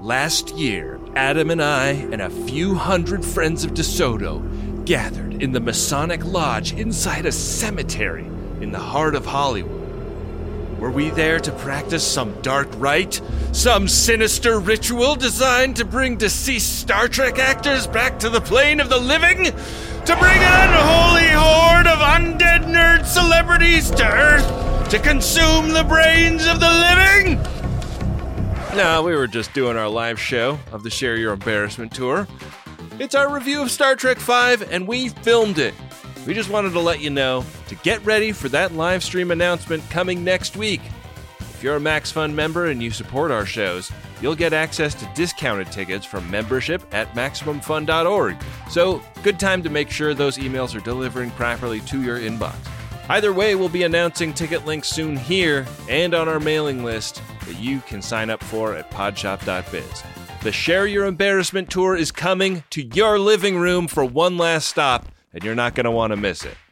Last year, Adam and I and a few hundred friends of DeSoto gathered in the Masonic Lodge inside a cemetery in the heart of Hollywood. Were we there to practice some dark rite? Some sinister ritual designed to bring deceased Star Trek actors back to the plane of the living? To bring an unholy horde of undead nerd celebrities to Earth to consume the brains of the living? No, we were just doing our live show of the Share Your Embarrassment tour. It's our review of Star Trek V, and we filmed it. We just wanted to let you know to get ready for that live stream announcement coming next week. If you're a MaxFun member and you support our shows, you'll get access to discounted tickets from membership at MaximumFun.org. So, good time to make sure those emails are delivering properly to your inbox. Either way, we'll be announcing ticket links soon here and on our mailing list that you can sign up for at podshop.biz. The Share Your Embarrassment tour is coming to your living room for one last stop, and you're not going to want to miss it.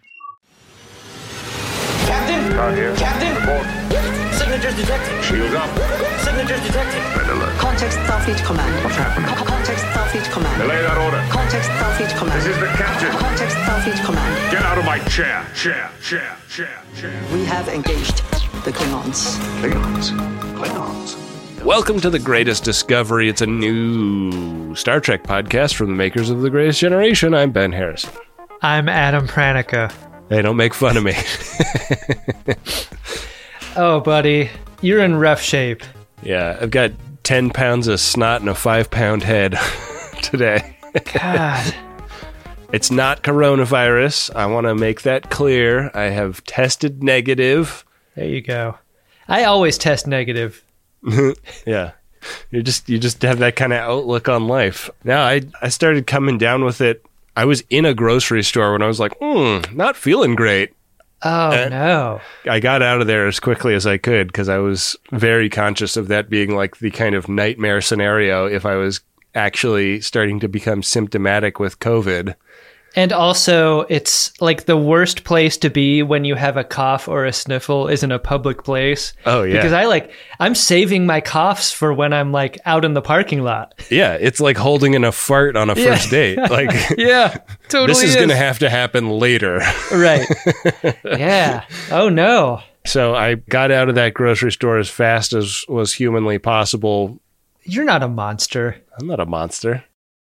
Captain! Not here. Captain! Report. Signatures detected. Shields up. Signatures detected. Red alert. Context Starfleet Command. What's happening? Context Starfleet Command. Delay that order. Context Starfleet Command. This is the captain. Context Starfleet Command. Get out of my chair. Chair. We have engaged the Klingons. Klingons. Welcome to The Greatest Discovery. It's a new Star Trek podcast from the makers of The Greatest Generation. I'm Ben Harrison. I'm Adam Pranica. Hey, don't make fun of me. Oh, buddy, you're in rough shape. Yeah, I've got 10 pounds of snot and a 5-pound head today. God. It's not coronavirus. I want to make that clear. I have tested negative. There you go. I always test negative. Yeah. You just have that kind of outlook on life. Now, I started coming down with it. I was in a grocery store when I was like, not feeling great. Oh, no. I got out of there as quickly as I could because I was very conscious of that being like the kind of nightmare scenario if I was actually starting to become symptomatic with COVID. And also, it's like the worst place to be when you have a cough or a sniffle is in a public place. Oh, yeah. Because I'm saving my coughs for when I'm like out in the parking lot. Yeah, it's like holding in a fart on a first date. Like, yeah, totally. This is going to have to happen later. Right. Yeah. Oh, no. So I got out of that grocery store as fast as was humanly possible. You're not a monster. I'm not a monster.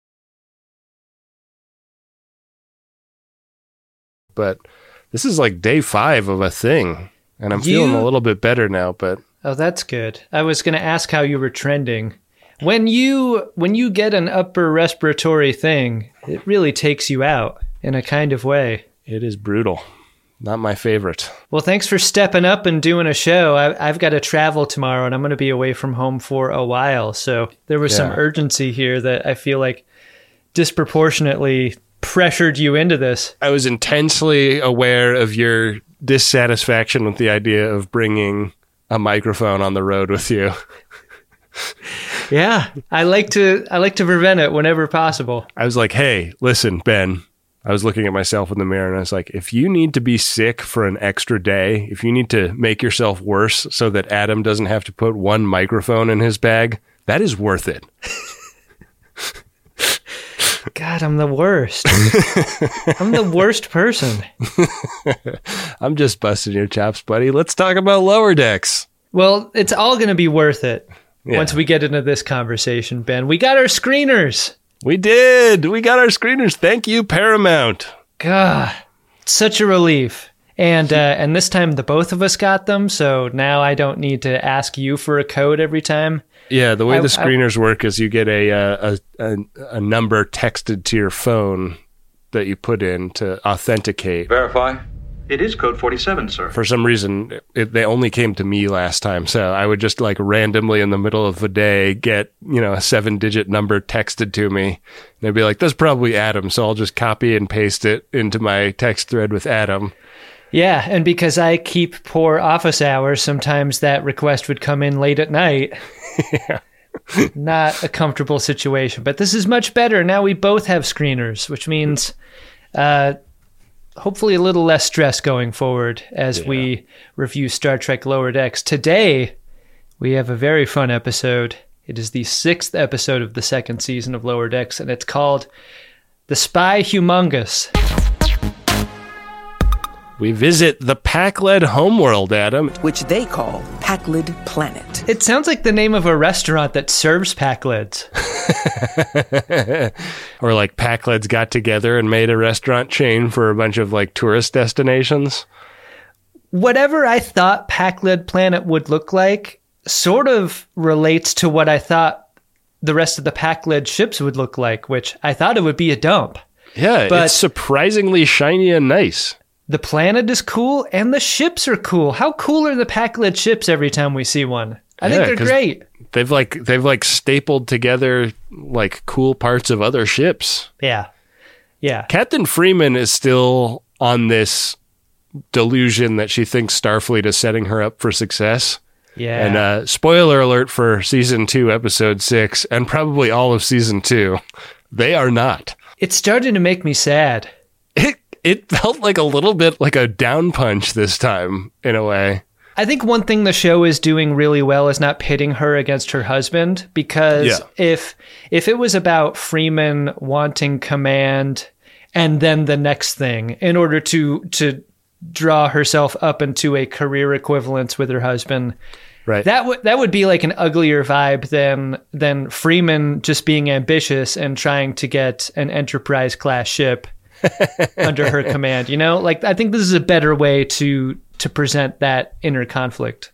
But this is like day 5 of a thing, and I'm feeling a little bit better now, but... Oh, that's good. I was going to ask how you were trending. When you get an upper respiratory thing, it really takes you out in a kind of way. It is brutal. Not my favorite. Well, thanks for stepping up and doing a show. I've got to travel tomorrow, and I'm going to be away from home for a while, so there was some urgency here that I feel like disproportionately pressured you into this. I was intensely aware of your dissatisfaction with the idea of bringing a microphone on the road with you. Yeah, I like to prevent it whenever possible. I was like, hey, listen, Ben. I was looking at myself in the mirror and I was like, if you need to be sick for an extra day, if you need to make yourself worse so that Adam doesn't have to put one microphone in his bag, that is worth it. God, I'm the worst. I'm the worst person. I'm just busting your chops, buddy. Let's talk about Lower Decks. Well, it's all going to be worth it once we get into this conversation, Ben. We got our screeners. We did. We got our screeners. Thank you, Paramount. God, such a relief. And this time the both of us got them, so now I don't need to ask you for a code every time. Yeah, the way the screeners work is you get a number texted to your phone that you put in to authenticate. Verify. It is code 47, sir. For some reason, they only came to me last time, so I would just like randomly in the middle of the day get, a 7-digit number texted to me. And they'd be like, that's probably Adam, so I'll just copy and paste it into my text thread with Adam. Yeah, and because I keep poor office hours, sometimes that request would come in late at night. Yeah. Not a comfortable situation, but this is much better. Now we both have screeners, which means hopefully a little less stress going forward as we review Star Trek Lower Decks. Today, we have a very fun episode. It is the 6th episode of the 2nd season of Lower Decks, and it's called The Spy Humongous. We visit the Pakled homeworld, Adam. Which they call Pakled Planet. It sounds like the name of a restaurant that serves Pakleds. Or like Pakleds got together and made a restaurant chain for a bunch of like tourist destinations. Whatever I thought Pakled Planet would look like sort of relates to what I thought the rest of the Pakled ships would look like, which I thought it would be a dump. Yeah, but it's surprisingly shiny and nice. The planet is cool, and the ships are cool. How cool are the Pakled ships every time we see one? I think they're great. They've like stapled together like cool parts of other ships. Yeah. Captain Freeman is still on this delusion that she thinks Starfleet is setting her up for success. Yeah. And spoiler alert for season 2, episode 6, and probably all of season 2, they are not. It's starting to make me sad. It felt like a little bit like a down punch this time, in a way. I think one thing the show is doing really well is not pitting her against her husband, because if it was about Freeman wanting command and then the next thing in order to draw herself up into a career equivalence with her husband, right, that would be like an uglier vibe than Freeman just being ambitious and trying to get an Enterprise class ship under her command, you know? Like, I think this is a better way to present that inner conflict.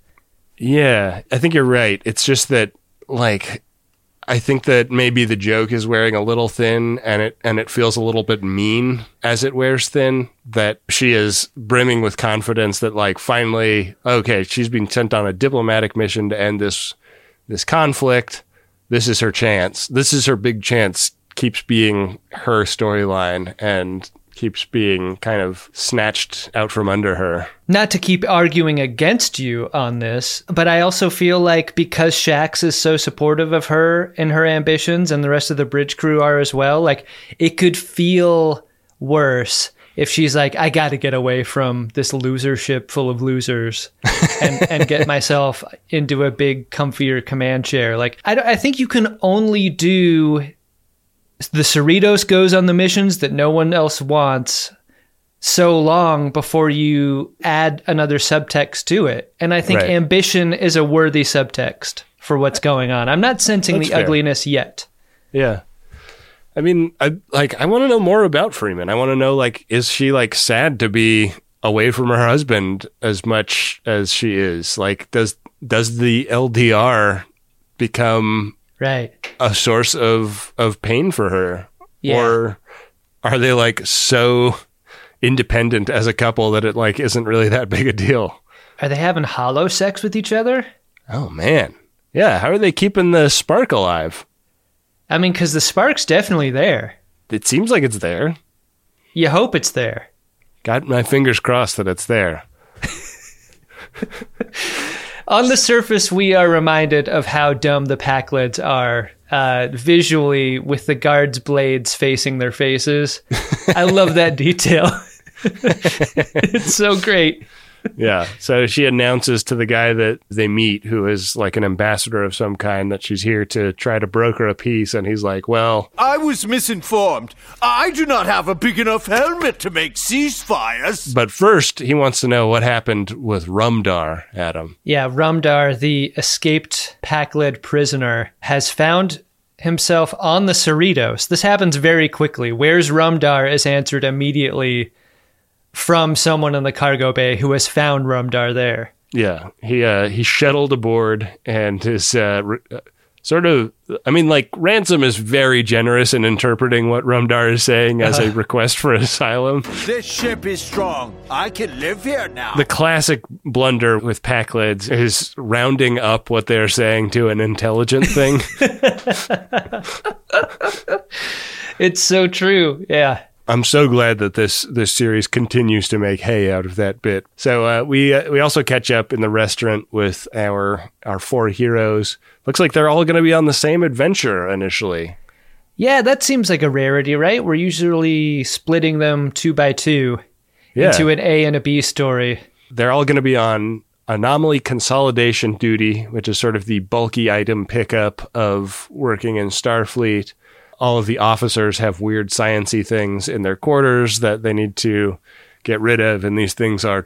Yeah, I think you're right. It's just that, like, I think that maybe the joke is wearing a little thin, and it feels a little bit mean as it wears thin, that she is brimming with confidence that, like, finally, okay, she's been sent on a diplomatic mission to end this conflict. This is her chance. This is her big chance. Keeps being her storyline and keeps being kind of snatched out from under her. Not to keep arguing against you on this, but I also feel like because Shax is so supportive of her and her ambitions, and the rest of the bridge crew are as well, like, it could feel worse if she's like, I got to get away from this loser ship full of losers and get myself into a big, comfier command chair. Like, I think you can only do... The Cerritos goes on the missions that no one else wants so long before you add another subtext to it. And I think ambition is a worthy subtext for what's going on. I'm not sensing the ugliness yet. Yeah. I mean, I want to know more about Freeman. I want to know, like, is she, like, sad to be away from her husband as much as she is? Like, does the LDR become... Right. A source of pain for her? Yeah. Or are they like so independent as a couple that it like isn't really that big a deal? Are they having hollow sex with each other? Oh man. Yeah, how are they keeping the spark alive? I mean, because the spark's definitely there. It seems like it's there. You hope it's there. Got my fingers crossed that it's there. On the surface, we are reminded of how dumb the Pakleds are visually, with the guards' blades facing their faces. I love that detail. It's so great. Yeah. So she announces to the guy that they meet, who is like an ambassador of some kind, that she's here to try to broker a peace. And he's like, well, I was misinformed. I do not have a big enough helmet to make ceasefires. But first, he wants to know what happened with Rumdar, Adam. Yeah, Rumdar, the escaped Pakled prisoner, has found himself on the Cerritos. This happens very quickly. Where's Rumdar is answered immediately from someone in the cargo bay who has found Rumdar there. Yeah, he shuttled aboard and is sort of, I mean, like, Ransom is very generous in interpreting what Rumdar is saying as a request for asylum. This ship is strong. I can live here now. The classic blunder with Pakleds is rounding up what they're saying to an intelligent thing. It's so true, yeah. I'm so glad that this series continues to make hay out of that bit. So we also catch up in the restaurant with our 4 heroes. Looks like they're all going to be on the same adventure initially. Yeah, that seems like a rarity, right? We're usually splitting them 2 by 2 into an A and a B story. They're all going to be on anomaly consolidation duty, which is sort of the bulky item pickup of working in Starfleet. All of the officers have weird science-y things in their quarters that they need to get rid of, and these things are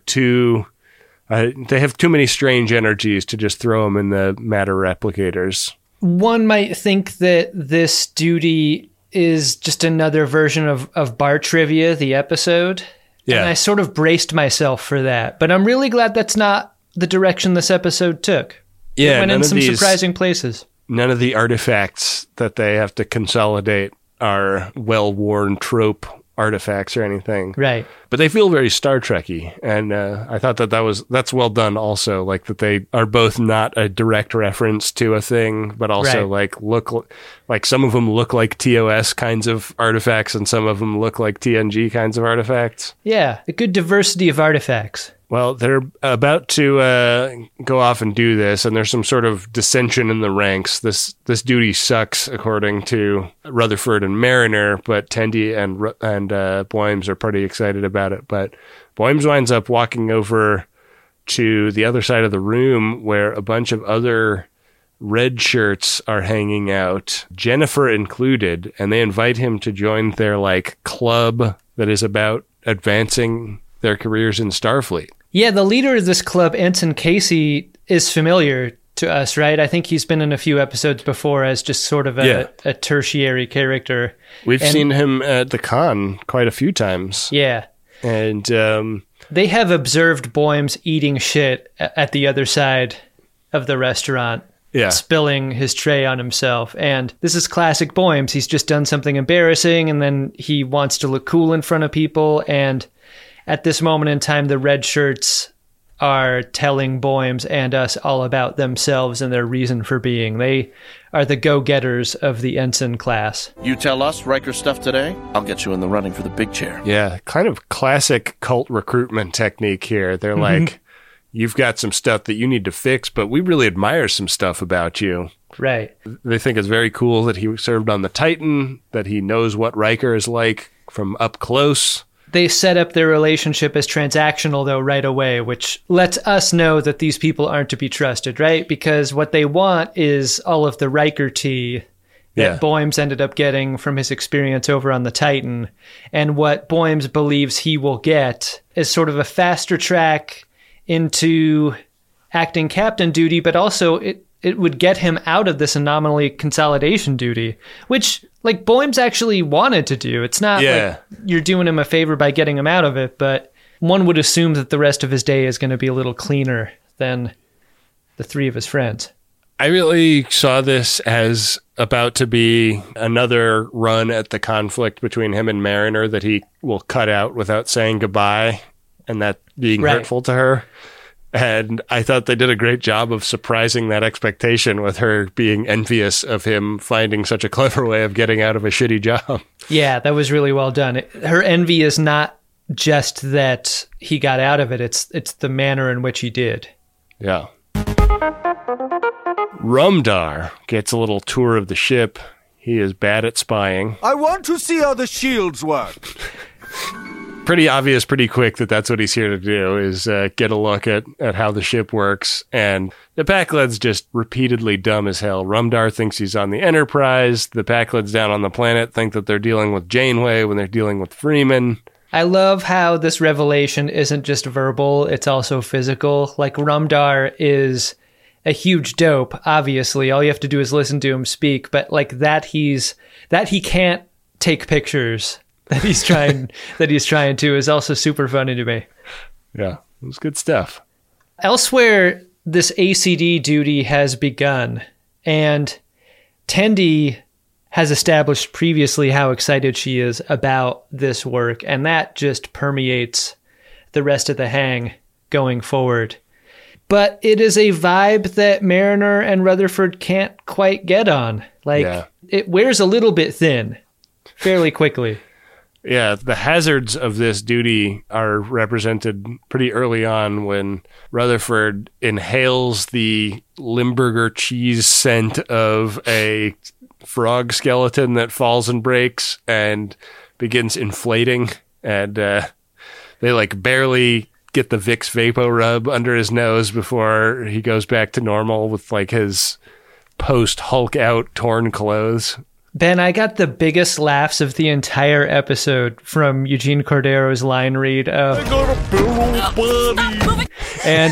they have too many strange energies to just throw them in the matter replicators. One might think that this duty is just another version of Bar Trivia, the episode. Yeah. And I sort of braced myself for that. But I'm really glad that's not the direction this episode took. Yeah, it went in some surprising places. None of the artifacts that they have to consolidate are well-worn trope artifacts or anything. Right. But they feel very Star Trek-y, and I thought that's well done also, like that they are both not a direct reference to a thing, but also look like some of them look like TOS kinds of artifacts and some of them look like TNG kinds of artifacts. Yeah, a good diversity of artifacts. Well, they're about to go off and do this, and there's some sort of dissension in the ranks. This duty sucks, according to Rutherford and Mariner, but Tendi and Boims are pretty excited about it. But Boims winds up walking over to the other side of the room where a bunch of other red shirts are hanging out, Jennifer included, and they invite him to join their club that is about advancing their careers in Starfleet. Yeah, the leader of this club, Ensign Casey, is familiar to us, right? I think he's been in a few episodes before as just sort of a tertiary character. We've seen him at the con quite a few times. Yeah. And they have observed Boims eating shit at the other side of the restaurant, spilling his tray on himself. And this is classic Boims. He's just done something embarrassing, and then he wants to look cool in front of people, and at this moment in time, the red shirts are telling Boims and us all about themselves and their reason for being. They are the go-getters of the ensign class. You tell us Riker stuff today, I'll get you in the running for the big chair. Yeah, kind of classic cult recruitment technique here. They're like, you've got some stuff that you need to fix, but we really admire some stuff about you. Right. They think it's very cool that he served on the Titan, that he knows what Riker is like from up close. They set up their relationship as transactional, though, right away, which lets us know that these people aren't to be trusted, right? Because what they want is all of the Riker tea that Boims ended up getting from his experience over on the Titan. And what Boims believes he will get is sort of a faster track into acting captain duty, but also it would get him out of this anomaly consolidation duty, which Boims actually wanted to do. It's not like you're doing him a favor by getting him out of it, but one would assume that the rest of his day is going to be a little cleaner than the three of his friends. I really saw this as about to be another run at the conflict between him and Mariner that he will cut out without saying goodbye, and that being hurtful to her. And I thought they did a great job of surprising that expectation with her being envious of him finding such a clever way of getting out of a shitty job. Yeah, that was really well done. Her envy is not just that he got out of it. It's the manner in which he did. Yeah. Rumdar gets a little tour of the ship. He is bad at spying. I want to see how the shields work. Pretty obvious pretty quick that that's what he's here to do, is get a look at how the ship works. And the Pakleds just repeatedly dumb as hell. Rumdar thinks he's on the Enterprise. The Pakleds down on the planet think that they're dealing with Janeway when they're dealing with Freeman. I love how this revelation isn't just verbal, it's also physical. Rumdar is a huge dope, obviously. All you have to do is listen to him speak, but that he can't take pictures that he's trying to is also super funny to me. Yeah, it was good stuff. Elsewhere, this ACD duty has begun, and Tendi has established previously how excited she is about this work, and that just permeates the rest of the hang going forward. But it is a vibe that Mariner and Rutherford can't quite get on. It wears a little bit thin fairly quickly. Yeah, the hazards of this duty are represented pretty early on when Rutherford inhales the Limburger cheese scent of a frog skeleton that falls and breaks and begins inflating. And they barely get the Vicks Vapo Rub under his nose before he goes back to normal with like his post Hulk out torn clothes. Ben, I got the biggest laughs of the entire episode from Eugene Cordero's line read of, I got a barrel buddy. and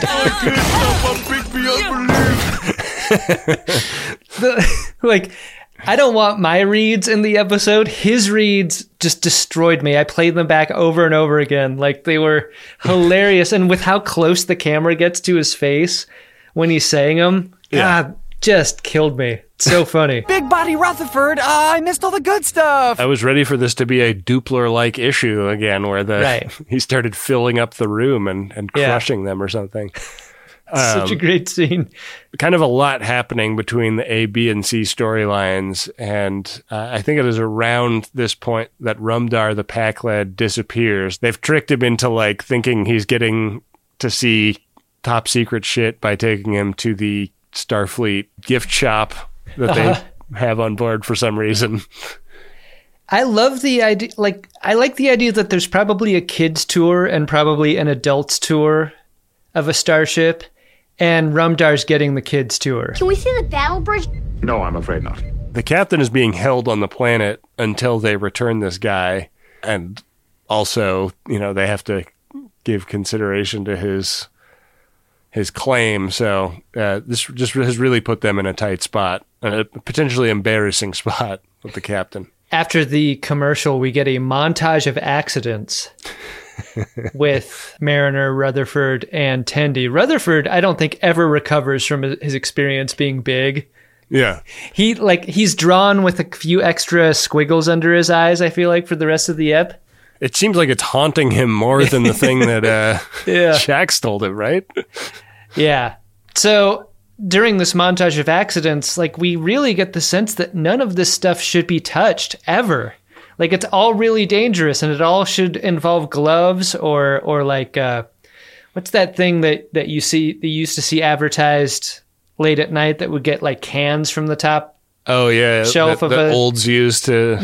like, I don't want my reads in the episode. His reads just destroyed me. I played them back over and over again. Like, they were hilarious. And with how close the camera gets to his face when he's saying them, God, just killed me. So funny. Big body Rutherford, I missed all the good stuff. I was ready for this to be a Dupler-like issue again, where he started filling up the room and crushing them or something. Such a great scene. Kind of a lot happening between the A, B, and C storylines, and I think it is around this point that Rumdar, the pack lad, disappears. They've tricked him into like thinking he's getting to see top secret shit by taking him to the Starfleet gift shop that they have on board for some reason. I love the idea. Like, I like the idea that there's probably a kids tour and probably an adults tour of a starship, and Rumdar's getting the kids tour. Can we see the battle bridge? No, I'm afraid not. The captain is being held on the planet until they return this guy, and also, you know, they have to give consideration to his claim. So this just has really put them in a tight spot, a potentially embarrassing spot with the captain. After the commercial, we get a montage of accidents with Mariner, Rutherford, and Tendi. Rutherford, I don't think ever recovers from his experience being big. Yeah. He's drawn with a few extra squiggles under his eyes, I feel like, for the rest of the ep. It seems like it's haunting him more than the thing that Shax told him, right? Yeah. So during this montage of accidents, like, we really get the sense that none of this stuff should be touched ever. Like, it's all really dangerous, and it all should involve gloves or like what's that thing that you used to see advertised late at night that would get like cans from the top? Oh yeah, shelf that olds used to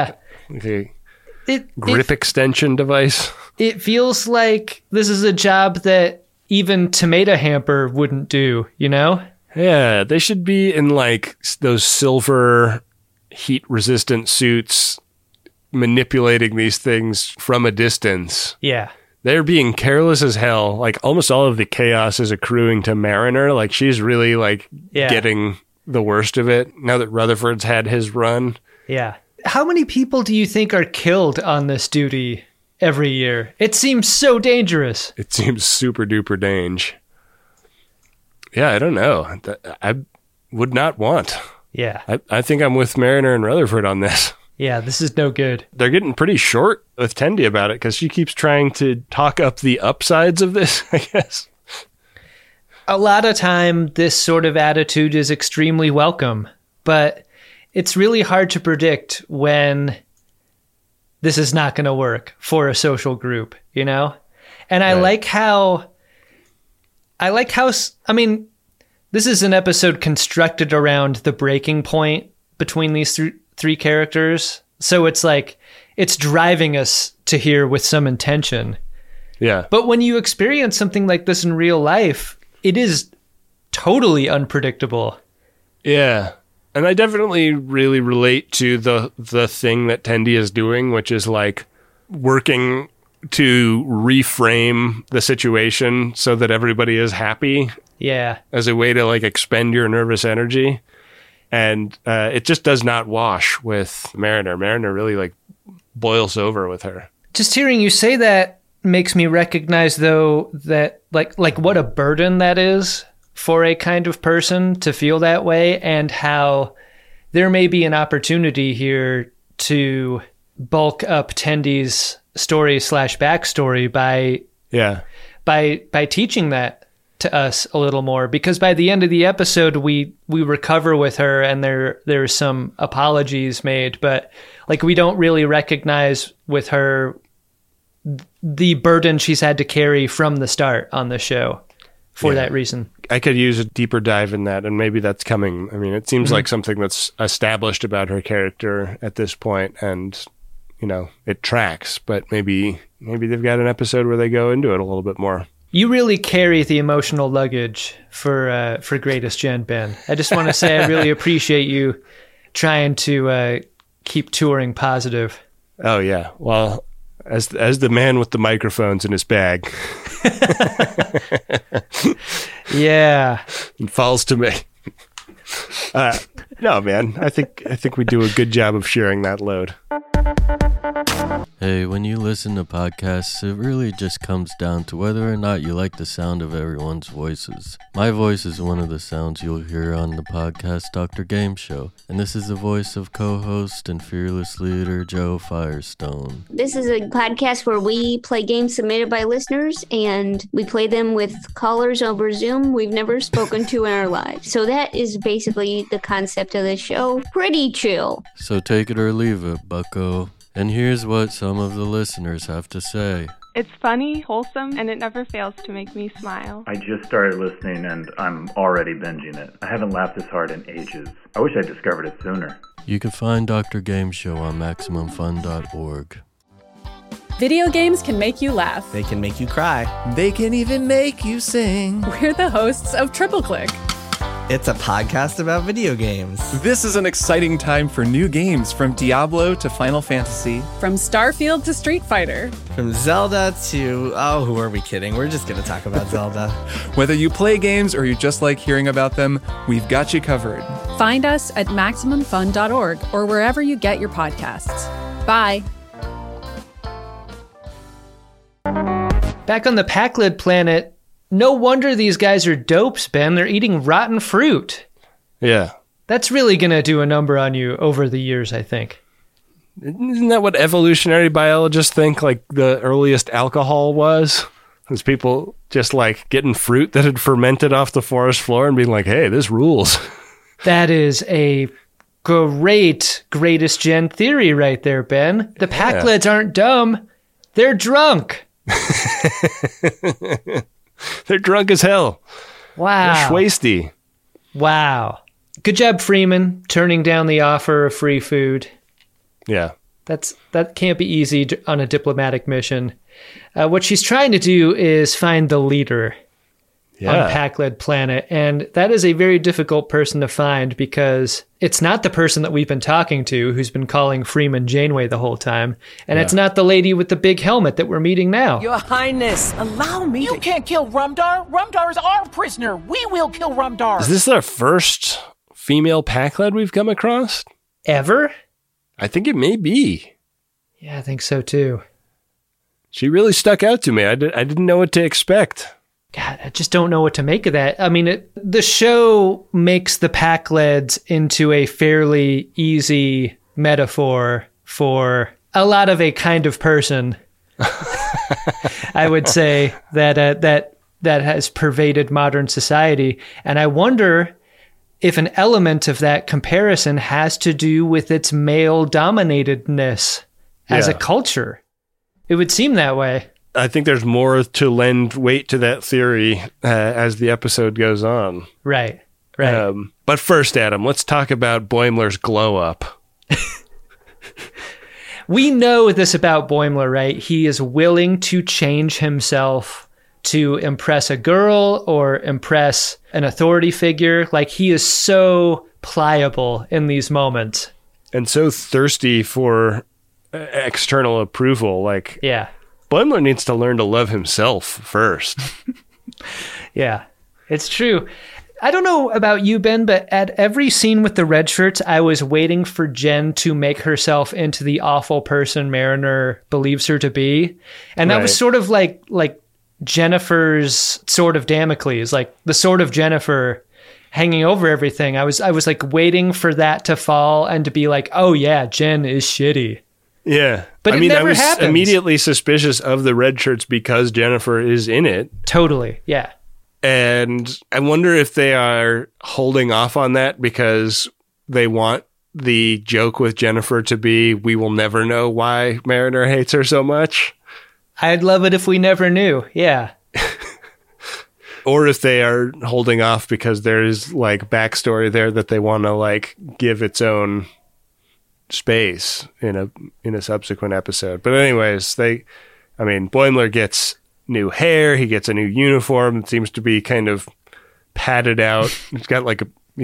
grip extension device. It feels like this is a job that even Tomato Hamper wouldn't do, you know? Yeah, they should be in like those silver heat-resistant suits, manipulating these things from a distance. Yeah. They're being careless as hell. Like, almost all of the chaos is accruing to Mariner. Like, she's really like getting the worst of it now that Rutherford's had his run. Yeah. How many people do you think are killed on this duty every year? It seems so dangerous. It seems super duper dange. Yeah, I don't know. I would not want. Yeah. I think I'm with Mariner and Rutherford on this. Yeah, this is no good. They're getting pretty short with Tendi about it because she keeps trying to talk up the upsides of this, I guess. A lot of time, this sort of attitude is extremely welcome, but it's really hard to predict when this is not going to work for a social group, you know? And I like how, I mean, this is an episode constructed around the breaking point between these three characters. So it's like, it's driving us to here with some intention. Yeah. But when you experience something like this in real life, it is totally unpredictable. Yeah. And I definitely really relate to the thing that Tendi is doing, which is like working to reframe the situation so that everybody is happy. Yeah. As a way to like expend your nervous energy. And it just does not wash with Mariner. Mariner really like boils over with her. Just hearing you say that makes me recognize, though, that like what a burden that is for a kind of person to feel that way, and how there may be an opportunity here to bulk up Tendi's story / backstory by teaching that to us a little more, because by the end of the episode we recover with her and there's some apologies made, but like we don't really recognize with her the burden she's had to carry from the start on the show for that reason. I could use a deeper dive in that, and maybe that's coming. I mean, it seems like something that's established about her character at this point, and you know, it tracks, but maybe they've got an episode where they go into it a little bit more. You really carry the emotional luggage for Greatest Gen, Ben. I just want to say I really appreciate you trying to keep touring positive. Oh, yeah. Well, as the man with the microphones in his bag. Yeah. It falls to me. No, man. I think we do a good job of sharing that load. Hey, when you listen to podcasts, it really just comes down to whether or not you like the sound of everyone's voices. My voice is one of the sounds you'll hear on the podcast Dr. Game Show, and this is the voice of co-host and fearless leader Joe Firestone. This is a podcast where we play games submitted by listeners, and we play them with callers over Zoom we've never spoken to in our lives. So that is basically the concept of the show. Pretty chill. So take it or leave it, bucko. And here's what some of the listeners have to say. It's funny, wholesome, and it never fails to make me smile. I just started listening and I'm already binging it. I haven't laughed this hard in ages. I wish I discovered it sooner. You can find Dr. Game Show on MaximumFun.org. Video games can make you laugh. They can make you cry. They can even make you sing. We're the hosts of Triple Click. It's a podcast about video games. This is an exciting time for new games, from Diablo to Final Fantasy. From Starfield to Street Fighter. From Zelda to... oh, who are we kidding? We're just going to talk about Zelda. Whether you play games or you just like hearing about them, we've got you covered. Find us at MaximumFun.org or wherever you get your podcasts. Bye. Back on the Pakled planet, no wonder these guys are dopes, Ben. They're eating rotten fruit. Yeah. That's really going to do a number on you over the years, I think. Isn't that what evolutionary biologists think like the earliest alcohol was? Was people just like getting fruit that had fermented off the forest floor and being like, hey, this rules. That is a greatest gen theory right there, Ben. The Pakleds aren't dumb. They're drunk. They're drunk as hell. Wow. They're schwasty. Wow. Good job, Freeman, turning down the offer of free food. Yeah. That can't be easy on a diplomatic mission. What she's trying to do is find the leader on Pakled planet, and that is a very difficult person to find because it's not the person that we've been talking to who's been calling Freeman Janeway the whole time, and it's not the lady with the big helmet that we're meeting now. Your Highness, allow me. You can't kill Rumdar. Rumdar is our prisoner. We will kill Rumdar. Is this our first female Pakled we've come across? Ever? I think it may be. Yeah, I think so too. She really stuck out to me. I didn't know what to expect. God, I just don't know what to make of that. I mean, the show makes the Pakleds into a fairly easy metaphor for a lot of a kind of person. I would say that has pervaded modern society. And I wonder if an element of that comparison has to do with its male-dominatedness as a culture. It would seem that way. I think there's more to lend weight to that theory as the episode goes on. Right. But first, Adam, let's talk about Boimler's glow up. We know this about Boimler, right? He is willing to change himself to impress a girl or impress an authority figure. Like, he is so pliable in these moments. And so thirsty for external approval. Like, yeah. Boimler needs to learn to love himself first. Yeah, it's true. I don't know about you, Ben, but at every scene with the red shirts, I was waiting for Jen to make herself into the awful person Mariner believes her to be. And that was sort of like Jennifer's sword of Damocles, like the sword of Jennifer hanging over everything. I was like waiting for that to fall and to be like, oh yeah, Jen is shitty. Yeah. But I was happens. Immediately suspicious of the red shirts because Jennifer is in it. Totally. Yeah. And I wonder if they are holding off on that because they want the joke with Jennifer to be, we will never know why Mariner hates her so much. I'd love it if we never knew. Yeah. Or if they are holding off because there's like backstory there that they want to like give its own space in a subsequent episode. But anyways, Boimler gets new hair. He gets a new uniform. It seems to be kind of padded out. He's got like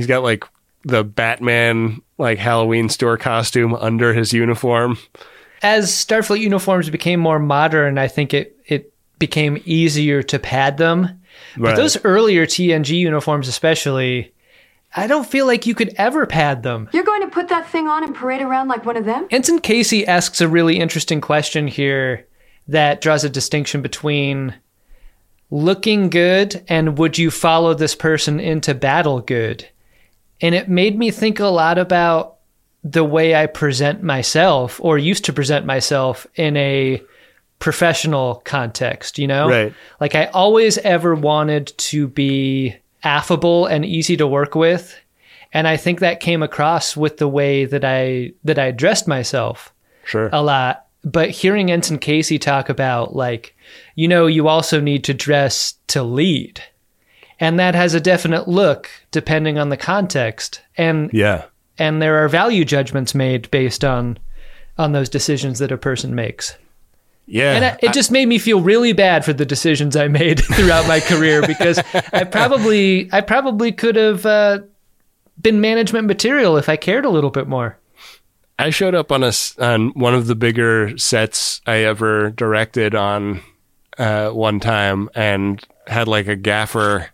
the Batman like Halloween store costume under his uniform. As Starfleet uniforms became more modern, I think it became easier to pad them. But Right. those earlier TNG uniforms especially, I don't feel like you could ever pad them. You're going to put that thing on and parade around like one of them? Ensign Casey asks a really interesting question here that draws a distinction between looking good and would you follow this person into battle good? And it made me think a lot about the way I present myself or used to present myself in a professional context, you know? Right. Like I always ever wanted to be affable and easy to work with. And I think that came across with the way that I dressed myself Sure. a lot. But hearing Ensign Casey talk about like, you know, you also need to dress to lead. And that has a definite look depending on the context. And Yeah. and there are value judgments made based on those decisions that a person makes. Yeah. And it just made me feel really bad for the decisions I made throughout my career because I probably could have been management material if I cared a little bit more. I showed up on one of the bigger sets I ever directed on one time and had like a gaffer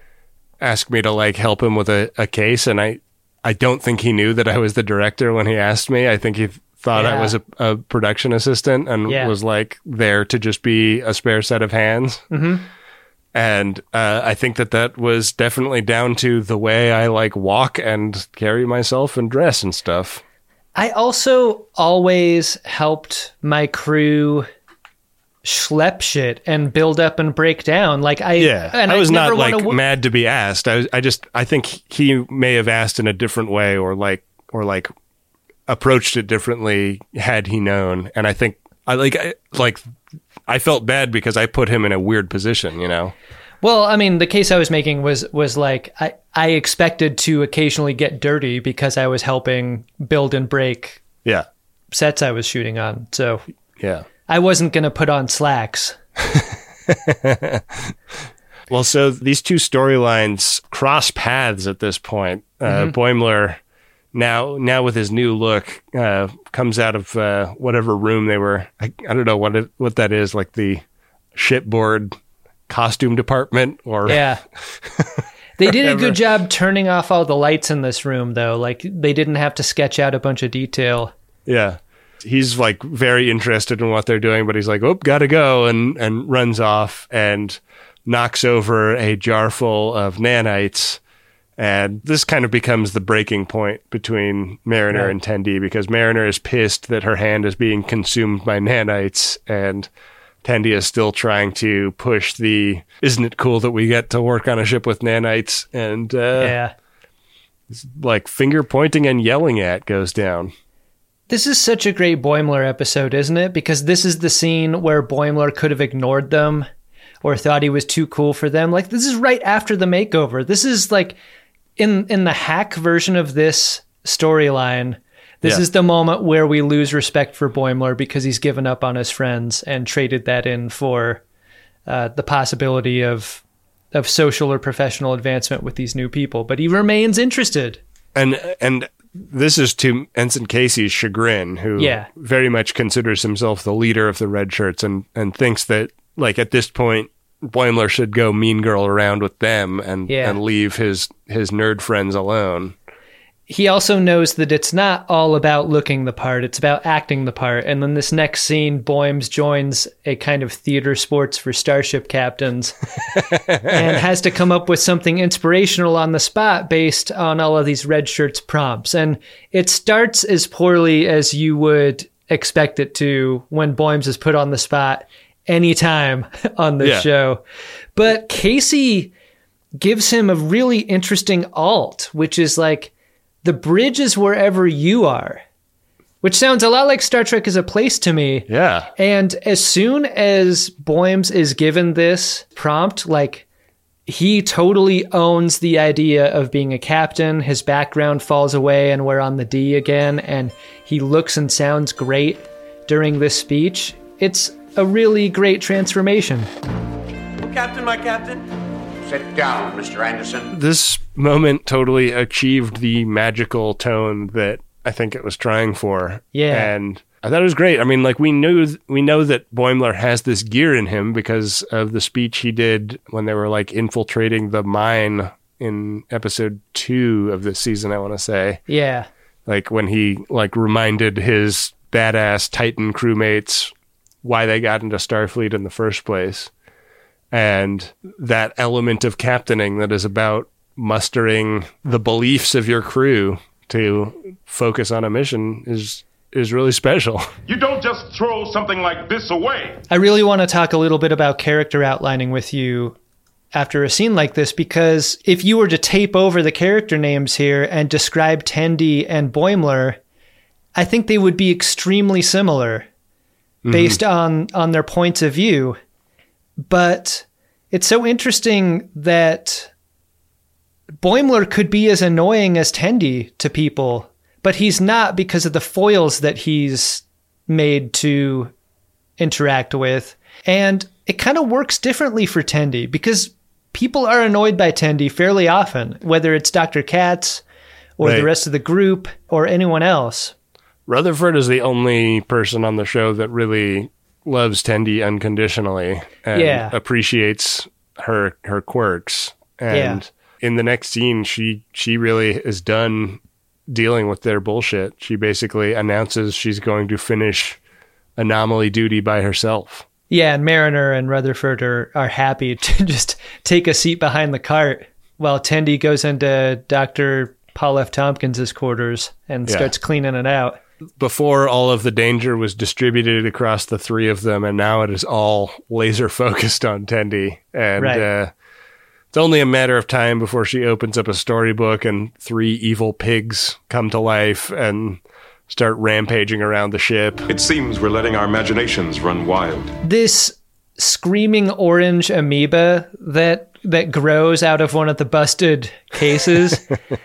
ask me to like help him with a case, and I don't think he knew that I was the director when he asked me. I think he thought I was a production assistant and was like there to just be a spare set of hands. Mm-hmm. And I think that was definitely down to the way I like walk and carry myself and dress and stuff. I also always helped my crew schlep shit and build up and break down. Like I was not like mad to be asked. I think he may have asked in a different way or like approached it differently had he known. And I think I felt bad because I put him in a weird position, you know? Well, I mean, the case I was making was like I expected to occasionally get dirty because I was helping build and break sets I was shooting on. So yeah, I wasn't going to put on slacks. Well, so these two storylines cross paths at this point. Boimler, now with his new look, comes out of whatever room they were. I don't know what that is, like the shipboard costume department or They did a good job turning off all the lights in this room though. Like they didn't have to sketch out a bunch of detail. Yeah. He's like very interested in what they're doing, but he's like, "Oh, gotta go," and runs off and knocks over a jar full of nanites. And this kind of becomes the breaking point between Mariner and Tendi, because Mariner is pissed that her hand is being consumed by nanites, and Tendi is still trying to push the, isn't it cool that we get to work on a ship with nanites? And like finger pointing and yelling at goes down. This is such a great Boimler episode, isn't it? Because this is the scene where Boimler could have ignored them or thought he was too cool for them. Like this is right after the makeover. This is like in the hack version of this storyline. This is the moment where we lose respect for Boimler because he's given up on his friends and traded that in for the possibility of social or professional advancement with these new people. But he remains interested. And this is to Ensign Casey's chagrin, who very much considers himself the leader of the Red Shirts and thinks that, like, at this point, Boimler should go mean girl around with them and leave his nerd friends alone. He also knows that it's not all about looking the part, it's about acting the part. And then this next scene, Boims joins a kind of theater sports for starship captains and has to come up with something inspirational on the spot based on all of these Red Shirts prompts. And it starts as poorly as you would expect it to when Boims is put on the spot anytime on this show. But Casey gives him a really interesting alt, which is like, the bridge is wherever you are, which sounds a lot like Star Trek is a Place to me. Yeah. And as soon as Boims is given this prompt, like he totally owns the idea of being a captain. His background falls away and we're on the D again. And he looks and sounds great during this speech. It's a really great transformation. Captain, my captain. Sit down, Mr. Anderson. This moment totally achieved the magical tone that I think it was trying for. Yeah. And I thought it was great. I mean, like, we know that Boimler has this gear in him because of the speech he did when they were like infiltrating the mine in episode 2 of this season, I want to say. Yeah. Like when he like reminded his badass Titan crewmates why they got into Starfleet in the first place. And that element of captaining that is about mustering the beliefs of your crew to focus on a mission is really special. You don't just throw something like this away. I really want to talk a little bit about character outlining with you after a scene like this, because if you were to tape over the character names here and describe Tendi and Boimler, I think they would be extremely similar based on their points of view. But it's so interesting that Boimler could be as annoying as Tendi to people, but he's not because of the foils that he's made to interact with. And it kind of works differently for Tendi because people are annoyed by Tendi fairly often, whether it's Dr. Katz or the rest of the group or anyone else. Rutherford is the only person on the show that really loves Tendi unconditionally and appreciates her quirks. And in the next scene, she really is done dealing with their bullshit. She basically announces she's going to finish anomaly duty by herself. Yeah, and Mariner and Rutherford are happy to just take a seat behind the cart while Tendi goes into Dr. Paul F. Tompkins' quarters and starts cleaning it out. Before, all of the danger was distributed across the three of them, and now it is all laser focused on Tendi. And it's only a matter of time before she opens up a storybook and 3 evil pigs come to life and start rampaging around the ship. It seems we're letting our imaginations run wild. This screaming orange amoeba that grows out of one of the busted cases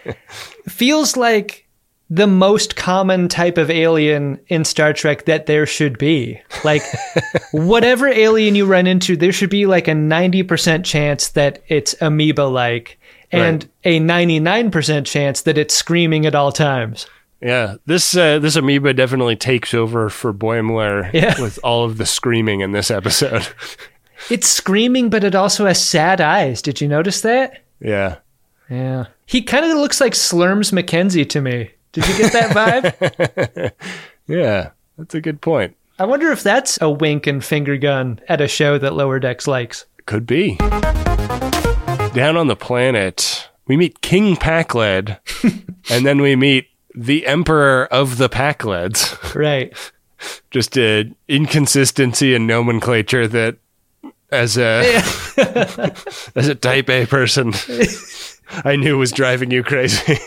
feels like the most common type of alien in Star Trek that there should be. Like, whatever alien you run into, there should be like a 90% chance that it's amoeba-like and a 99% chance that it's screaming at all times. Yeah, this amoeba definitely takes over for Boimler with all of the screaming in this episode. It's screaming, but it also has sad eyes. Did you notice that? Yeah. Yeah. He kind of looks like Slurms McKenzie to me. Did you get that vibe? Yeah, that's a good point. I wonder if that's a wink and finger gun at a show that Lower Decks likes. Could be. Down on the planet, we meet King Pakled, and then we meet the Emperor of the Pakleds. Right. Just an inconsistency in nomenclature that, as a Type A person, I knew was driving you crazy.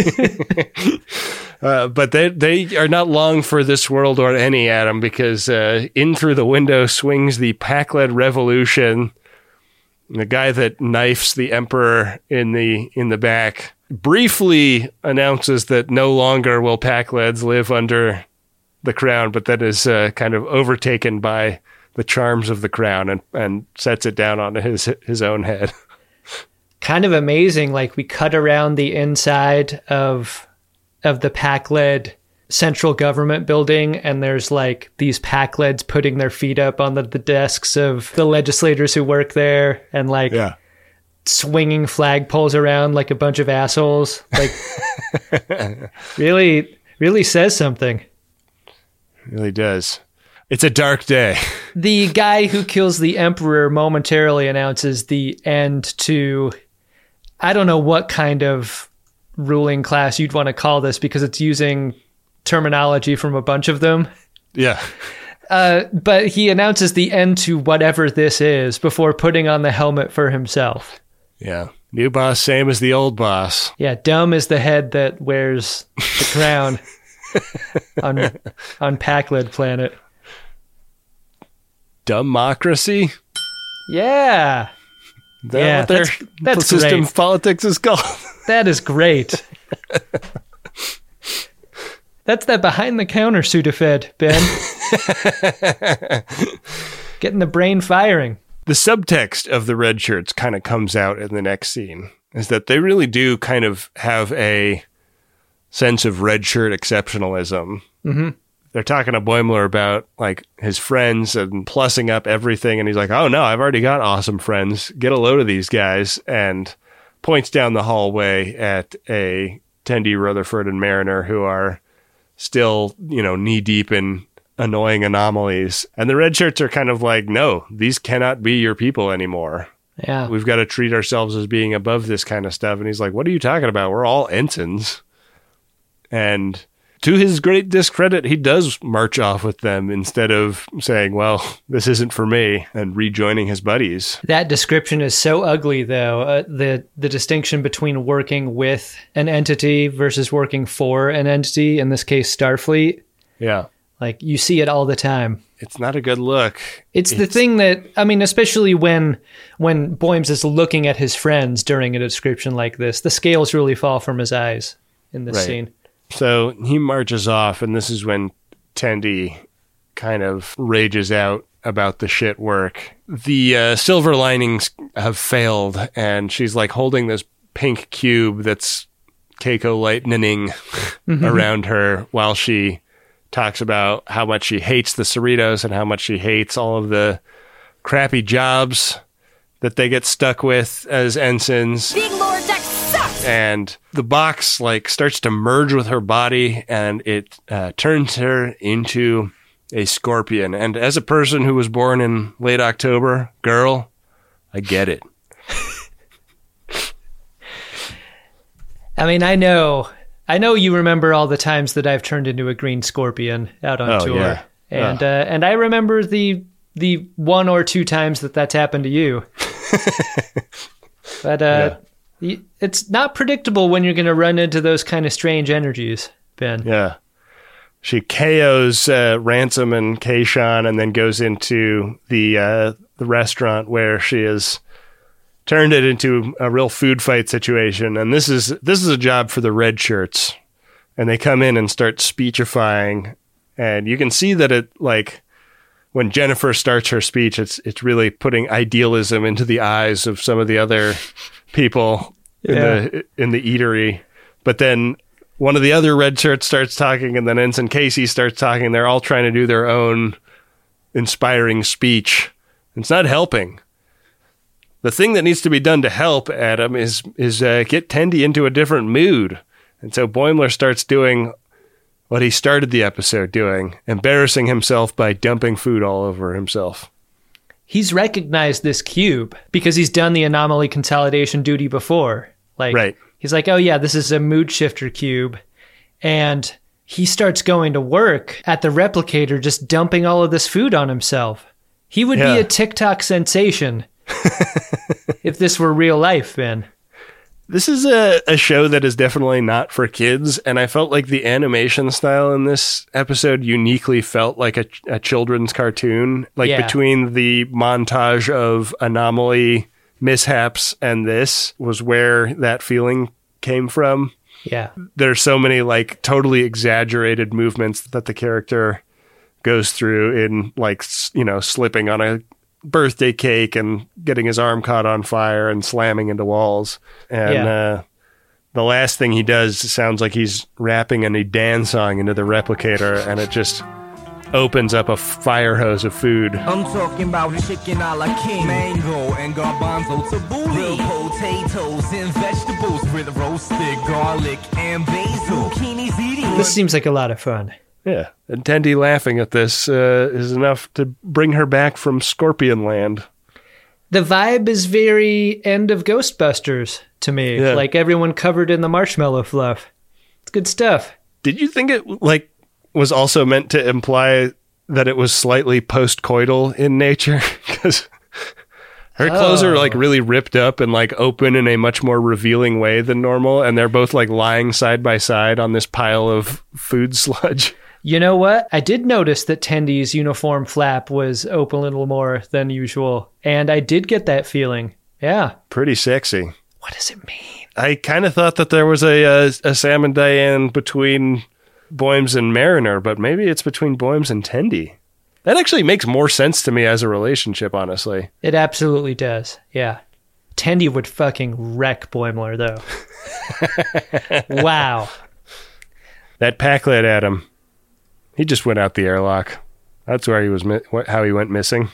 But they are not long for this world or any, Adam, because in through the window swings the Pakled Revolution. The guy that knifes the Emperor in the back briefly announces that no longer will Pakleds live under the crown, but that is kind of overtaken by the charms of the crown and sets it down on his own head. Kind of amazing. Like, we cut around the inside of the Pakled central government building, and there's like these Pakleds putting their feet up on the desks of the legislators who work there and like swinging flagpoles around like a bunch of assholes. Like, really says something. Really does. It's a dark day. The guy who kills the Emperor momentarily announces the end to, I don't know what kind of ruling class you'd want to call this because it's using terminology from a bunch of them. Yeah. But he announces the end to whatever this is before putting on the helmet for himself. Yeah. New boss, same as the old boss. Yeah. Dumb is the head that wears the crown on Pakled planet. Democracy? Yeah. What that's system great. Of politics is called? That is great. That's that behind the counter Sudafed, Ben. Getting the brain firing. The subtext of the red shirts kind of comes out in the next scene, is that they really do kind of have a sense of red shirt exceptionalism. Mm-hmm. They're talking to Boimler about like his friends and plussing up everything. And he's like, oh no, I've already got awesome friends. Get a load of these guys. And points down the hallway at a Tendi, Rutherford, and Mariner who are still, knee deep in annoying anomalies. And the red shirts are kind of like, no, these cannot be your people anymore. Yeah. We've got to treat ourselves as being above this kind of stuff. And he's like, what are you talking about? We're all ensigns. And to his great discredit, he does march off with them instead of saying, well, this isn't for me, and rejoining his buddies. That description is so ugly, though. The distinction between working with an entity versus working for an entity, in this case, Starfleet. Yeah. Like, you see it all the time. It's not a good look. It's the thing that, especially when Boims is looking at his friends during a description like this, the scales really fall from his eyes in this scene. So he marches off, and this is when Tendi kind of rages out about the shit work. The silver linings have failed, and she's like holding this pink cube that's Keiko lightning around her while she talks about how much she hates the Cerritos and how much she hates all of the crappy jobs that they get stuck with as ensigns. Big Lord Dex sucks! And the box starts to merge with her body, and it turns her into a scorpion. And as a person who was born in late October, girl, I get it. I know you remember all the times that I've turned into a green scorpion out on tour. Yeah. And I remember the one or two times that's happened to you. But it's not predictable when you're going to run into those kind of strange energies, Ben. Yeah. She KOs Ransom and Kayshawn and then goes into the restaurant where she has turned it into a real food fight situation. And this is a job for the red shirts. And they come in and start speechifying. And you can see that it, when Jennifer starts her speech, it's really putting idealism into the eyes of some of the other people in the eatery. But then one of the other red shirts starts talking, and then Ensign Casey starts talking. They're all trying to do their own inspiring speech. It's not helping. The thing that needs to be done to help Adam is get Tendi into a different mood. And so Boimler starts doing what he started the episode doing, embarrassing himself by dumping food all over himself. He's recognized this cube because he's done the anomaly consolidation duty before. Right. He's like, oh yeah, this is a mood shifter cube. And he starts going to work at the replicator, just dumping all of this food on himself. He would be a TikTok sensation if this were real life, Ben. This is a show that is definitely not for kids, and I felt like the animation style in this episode uniquely felt like a children's cartoon. Between the montage of anomaly mishaps and this was where that feeling came from. Yeah. There's so many totally exaggerated movements that the character goes through in slipping on a birthday cake and getting his arm caught on fire and slamming into walls. And the last thing he does sounds like he's rapping a Nedan song into the replicator, and it just opens up a fire hose of food. I'm talking about chicken a la king, mango and garbanzo tabbouleh, grilled potatoes and vegetables with roasted garlic and basil. Zucchini's eating. This seems like a lot of fun. Yeah, and Tendi laughing at this is enough to bring her back from Scorpion Land. The vibe is very end of Ghostbusters to me, like everyone covered in the marshmallow fluff. It's good stuff. Did you think it was also meant to imply that it was slightly post-coital in nature? Because her clothes are really ripped up and open in a much more revealing way than normal, and they're both lying side by side on this pile of food sludge. You know what? I did notice that Tendi's uniform flap was open a little more than usual, and I did get that feeling. Yeah. Pretty sexy. What does it mean? I kind of thought that there was a Sam and Diane between Boims and Mariner, but maybe it's between Boims and Tendi. That actually makes more sense to me as a relationship, honestly. It absolutely does. Yeah. Tendi would fucking wreck Boimler, though. Wow. That Pakled Adam, he just went out the airlock. That's where he was. How he went missing.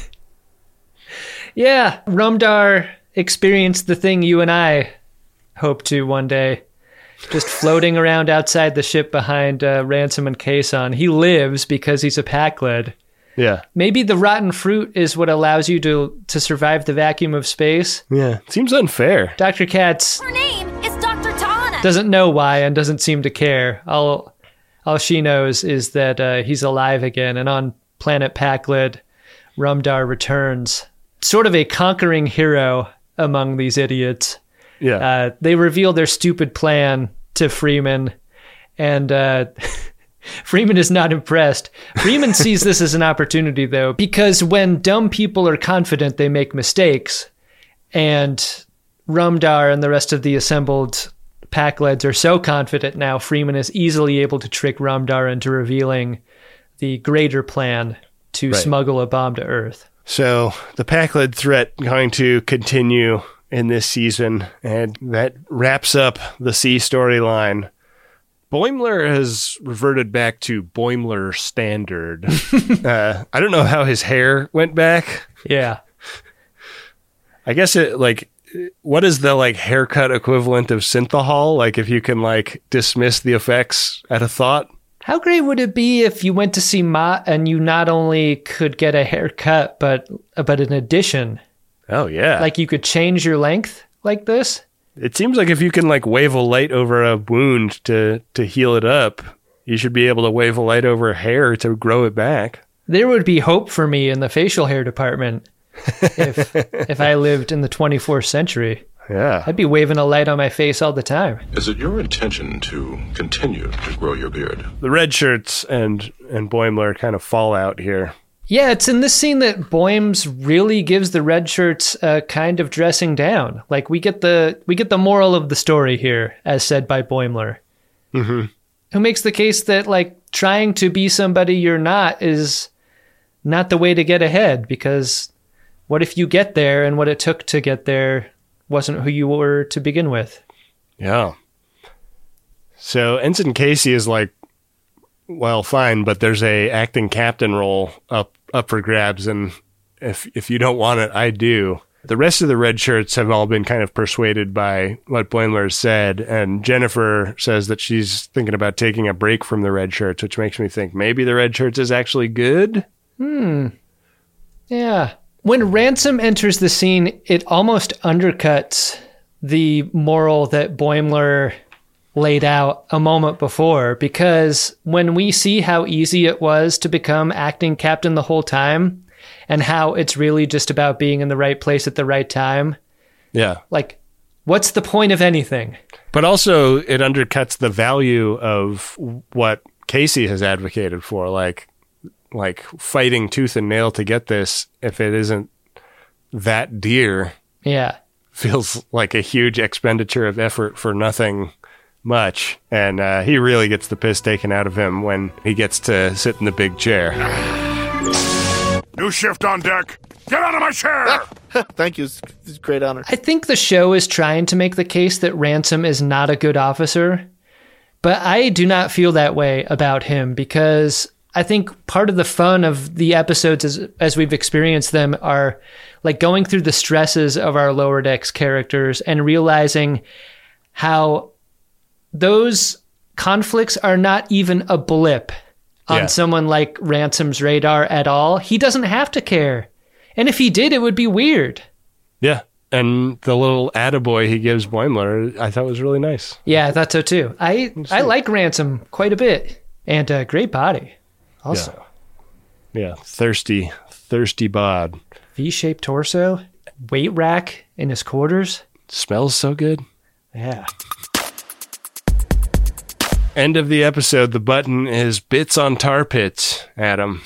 Yeah, Rumdar experienced the thing you and I hope to one day. Just floating around outside the ship behind Ransom and Kason. He lives because he's a Pakled. Yeah. Maybe the rotten fruit is what allows you to survive the vacuum of space. Yeah, seems unfair. Dr. Katz. Her name is Dr. Tana. Doesn't know why and doesn't seem to care. All she knows is that he's alive again, and on planet Pakled, Rumdar returns. Sort of a conquering hero among these idiots. Yeah. They reveal their stupid plan to Freeman, and Freeman is not impressed. Freeman sees this as an opportunity, though, because when dumb people are confident, they make mistakes, and Rumdar and the rest of the assembled Pakleds are so confident now, Freeman is easily able to trick Rumdar into revealing the greater plan to smuggle a bomb to Earth. So the Pakled threat going to continue in this season, and that wraps up the C storyline. Boimler has reverted back to Boimler standard. I don't know how his hair went back. Yeah. I guess what is the haircut equivalent of synthahol? Like if you can dismiss the effects at a thought? How great would it be if you went to see Mott and you not only could get a haircut, but an addition? Oh, yeah. Like you could change your length like this? It seems like if you can wave a light over a wound to heal it up, you should be able to wave a light over hair to grow it back. There would be hope for me in the facial hair department if I lived in the 24th century. Yeah. I'd be waving a light on my face all the time. Is it your intention to continue to grow your beard? The red shirts and Boimler kind of fall out here. Yeah, it's in this scene that Boims really gives the red shirts a kind of dressing down. Like we get the moral of the story here, as said by Boimler. Mm-hmm. Who makes the case that trying to be somebody you're not is not the way to get ahead, because what if you get there and what it took to get there wasn't who you were to begin with? Yeah. So Ensign Casey is well, fine, but there's a acting captain role up for grabs, and if you don't want it, I do. The rest of the red shirts have all been kind of persuaded by what Boimler said, and Jennifer says that she's thinking about taking a break from the red shirts, which makes me think maybe the red shirts is actually good? Yeah. When Ransom enters the scene, it almost undercuts the moral that Boimler laid out a moment before, because when we see how easy it was to become acting captain the whole time, and how it's really just about being in the right place at the right time. Yeah. What's the point of anything? But also it undercuts the value of what Casey has advocated for, like fighting tooth and nail to get this. If it isn't that dear, yeah, feels like a huge expenditure of effort for nothing much. And he really gets the piss taken out of him when he gets to sit in the big chair. New shift on deck. Get out of my chair! Thank you. It's a great honor. I think the show is trying to make the case that Ransom is not a good officer, but I do not feel that way about him, because I think part of the fun of the episodes as we've experienced them are going through the stresses of our Lower Decks characters and realizing how those conflicts are not even a blip on someone like Ransom's radar at all. He doesn't have to care. And if he did, it would be weird. Yeah. And the little attaboy he gives Boimler, I thought was really nice. Yeah, I thought so too. I like Ransom quite a bit. And a great body also. Yeah. Thirsty bod. V-shaped torso. Weight rack in his quarters. Smells so good. Yeah. End of the episode. The button is bits on tar pits, Adam.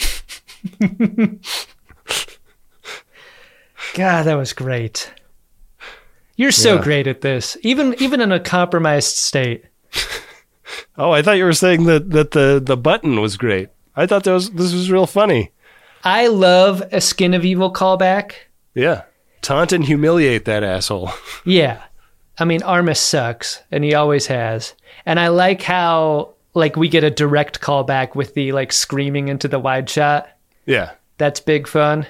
God, that was great. You're so great at this, even in a compromised state. Oh, I thought you were saying that the button was great. I thought this was real funny. I love a Skin of Evil callback. Yeah. Taunt and humiliate that asshole. Yeah. I mean, Armus sucks, and he always has. And I like how, like, we get a direct callback with the, like, screaming into the wide shot. Yeah. That's big fun.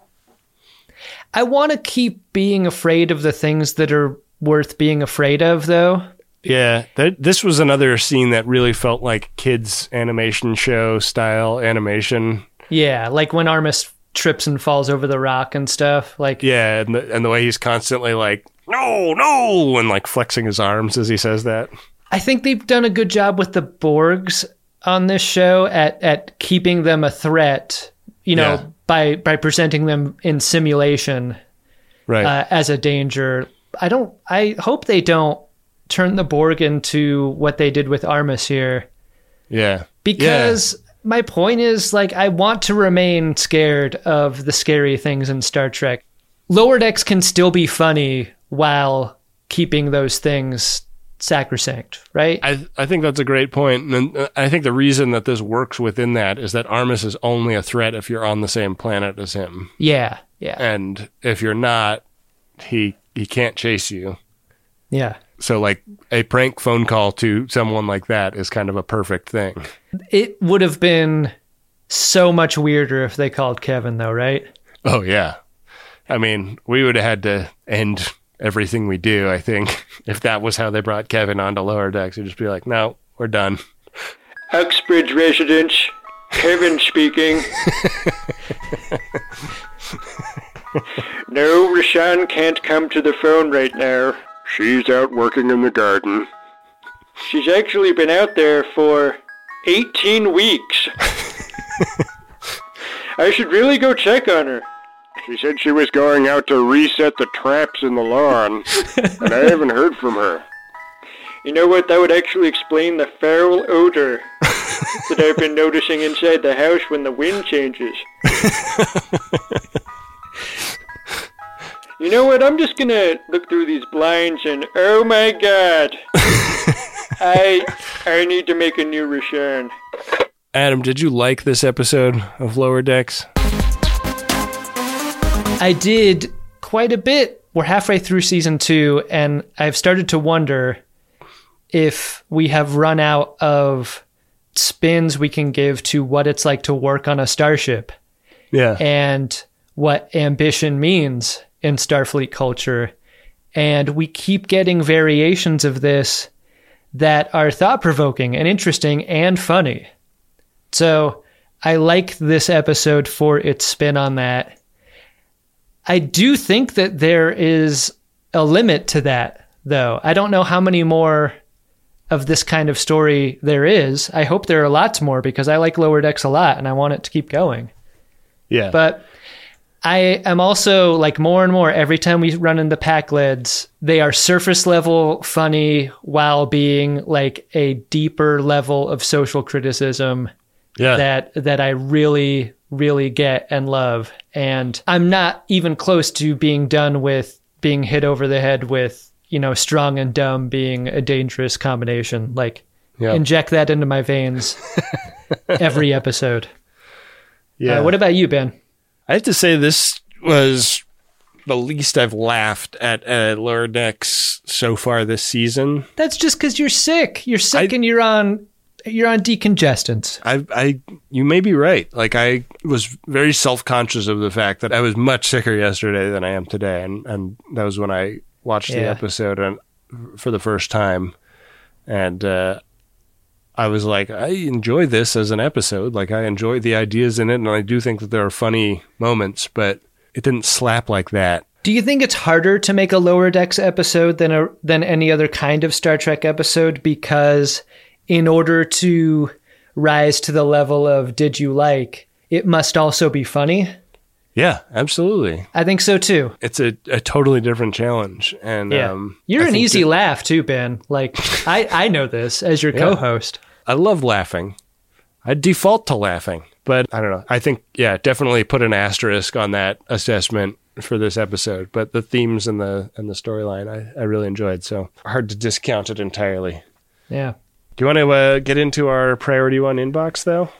I want to keep being afraid of the things that are worth being afraid of, though. Yeah, this was another scene that really felt like kids' animation show style animation. Yeah, like when Armus trips and falls over the rock and stuff. Like, yeah, and the way he's constantly like, no, and like flexing his arms as he says that. I think they've done a good job with the Borgs on this show at keeping them a threat, you know, by presenting them in simulation, right, as a danger. I hope they don't turn the Borg into what they did with Armus here. Yeah. Because my point is, like, I want to remain scared of the scary things in Star Trek. Lower Decks can still be funny while keeping those things sacrosanct, right? I think that's a great point. And I think the reason that this works within that is that Armus is only a threat if you're on the same planet as him. Yeah, yeah. And if you're not, he can't chase you. Yeah. So, like, a prank phone call to someone like that is kind of a perfect thing. It would have been so much weirder if they called Kevin, though, right? Oh, yeah. I mean, we would have had to end everything we do, I think, if that was how they brought Kevin onto Lower Decks. It'd just be like, no, we're done. Uxbridge residence, Kevin speaking. No, Rashaan can't come to the phone right now. She's out working in the garden. She's actually been out there for 18 weeks. I should really go check on her. She said she was going out to reset the traps in the lawn, and I haven't heard from her. You know what? That would actually explain the foul odor that I've been noticing inside the house when the wind changes. You know what? I'm just gonna look through these blinds and, oh my god, I need to make a new Rashaan. Adam, did you like this episode of Lower Decks? I did quite a bit. We're halfway through season 2, and I've started to wonder if we have run out of spins we can give to what it's like to work on a starship. Yeah. And what ambition means in Starfleet culture. And we keep getting variations of this that are thought-provoking and interesting and funny. So I like this episode for its spin on that. I do think that there is a limit to that, though. I don't know how many more of this kind of story there is. I hope there are lots more because I like Lower Decks a lot and I want it to keep going. Yeah. But I am also, like, more and more every time we run into Pakleds, they are surface level funny while being like a deeper level of social criticism that I really, really get and love. And I'm not even close to being done with being hit over the head with, you know, strong and dumb being a dangerous combination. Like, inject that into my veins every episode. Yeah. What about you, Ben? I have to say this was the least I've laughed at Lower Decks so far this season. That's just because you're sick. You're sick and you're on decongestants. You may be right. Like, I was very self-conscious of the fact that I was much sicker yesterday than I am today, and that was when I watched the episode and for the first time, and I was like, I enjoy this as an episode. Like, I enjoy the ideas in it, and I do think that there are funny moments, but it didn't slap like that. Do you think it's harder to make a Lower Decks episode than any other kind of Star Trek episode? Because in order to rise to the level of did you like, it must also be funny? Yeah, absolutely. I think so too. It's a totally different challenge. And you're an easy laugh too, Ben. Like, I know this as your co-host. I love laughing. I default to laughing, but I don't know. I think, definitely put an asterisk on that assessment for this episode. But the themes and the storyline, I really enjoyed. So hard to discount it entirely. Yeah. Do you want to get into our priority one inbox, though?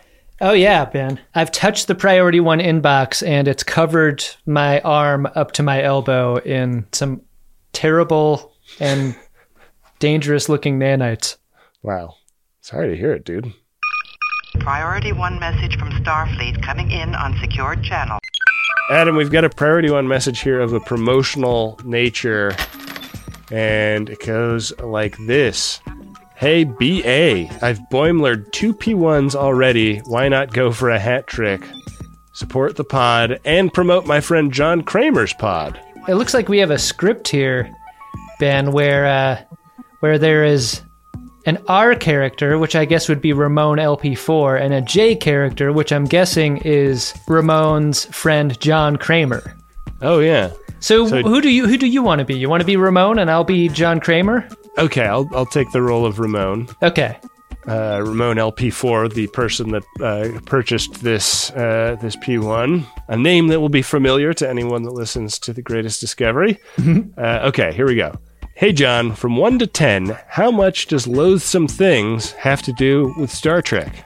Oh, yeah, Ben. I've touched the Priority One inbox, and it's covered my arm up to my elbow in some terrible and dangerous-looking nanites. Wow. Sorry to hear it, dude. Priority One message from Starfleet coming in on secured channel. Adam, we've got a Priority One message here of a promotional nature, and it goes like this. Hey, BA, I've Boimlered 2 P1s already. Why not go for a hat trick? Support the pod and promote my friend John Kramer's pod. It looks like we have a script here, Ben, where there is an R character, which I guess would be Ramon LP4, and a J character, which I'm guessing is Ramon's friend John Kramer. Oh, yeah. So who do you want to be? You want to be Ramon and I'll be John Kramer? Okay, I'll take the role of Ramon. Okay. Ramon LP4, the person that purchased this P1, a name that will be familiar to anyone that listens to The Greatest Discovery. Okay, here we go. Hey, John, from 1 to 10, how much does Loathsome Things have to do with Star Trek?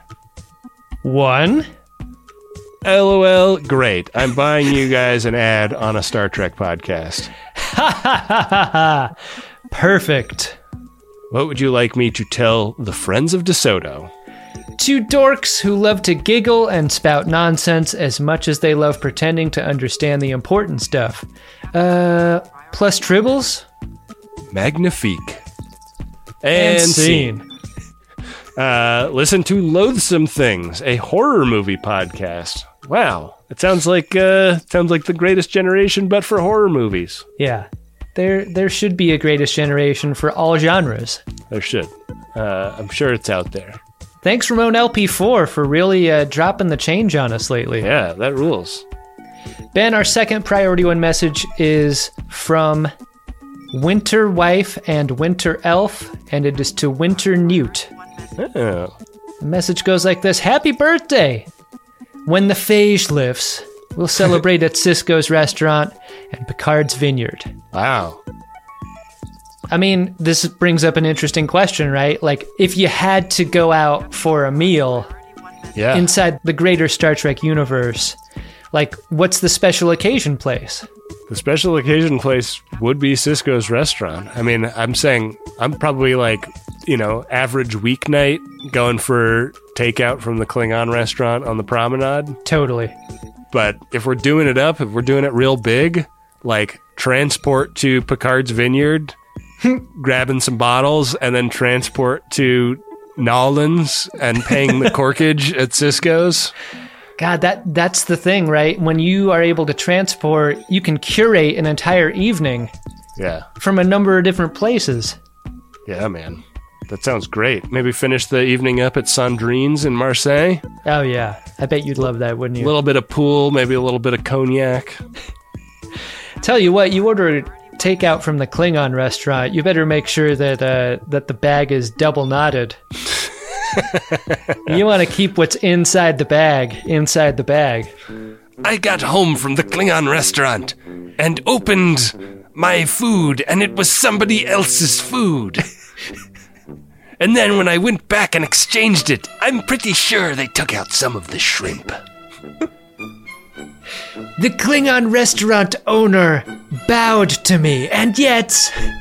1. LOL, great. I'm buying you guys an ad on a Star Trek podcast. Ha ha ha ha ha. Perfect. What would you like me to tell the Friends of DeSoto? 2 dorks who love to giggle and spout nonsense as much as they love pretending to understand the important stuff. Plus tribbles? Magnifique. And scene. Listen to Loathsome Things, a horror movie podcast. Wow. It sounds like The Greatest Generation, but for horror movies. Yeah. There should be a Greatest Generation for all genres. There should. I'm sure it's out there. Thanks, Ramon LP4, for really dropping the change on us lately. Yeah, that rules. Ben, our second Priority One message is from Winter Wife and Winter Elf, and it is to Winter Newt. Oh. The message goes like this. Happy birthday! When the phage lifts, we'll celebrate at Cisco's restaurant and Picard's Vineyard. Wow. I mean, this brings up an interesting question, right? Like, if you had to go out for a meal inside the greater Star Trek universe, like, what's the special occasion place? The special occasion place would be Cisco's restaurant. I mean, I'm saying I'm probably like, average weeknight going for takeout from the Klingon restaurant on the promenade. Totally. But if we're doing it up, if we're doing it real big, like transport to Picard's Vineyard, grabbing some bottles, and then transport to Nolans and paying the corkage at Cisco's. God, that's the thing, right? When you are able to transport, you can curate an entire evening. Yeah. From a number of different places. Yeah, man. That sounds great. Maybe finish the evening up at Sandrine's in Marseille. Oh, yeah. I bet you'd love that, wouldn't you? A little bit of pool, maybe a little bit of cognac. Tell you what, you order takeout from the Klingon restaurant, you better make sure that the bag is double knotted. You want to keep what's inside the bag. I got home from the Klingon restaurant and opened my food, and it was somebody else's food. And then when I went back and exchanged it, I'm pretty sure they took out some of the shrimp. The Klingon restaurant owner bowed to me, and yet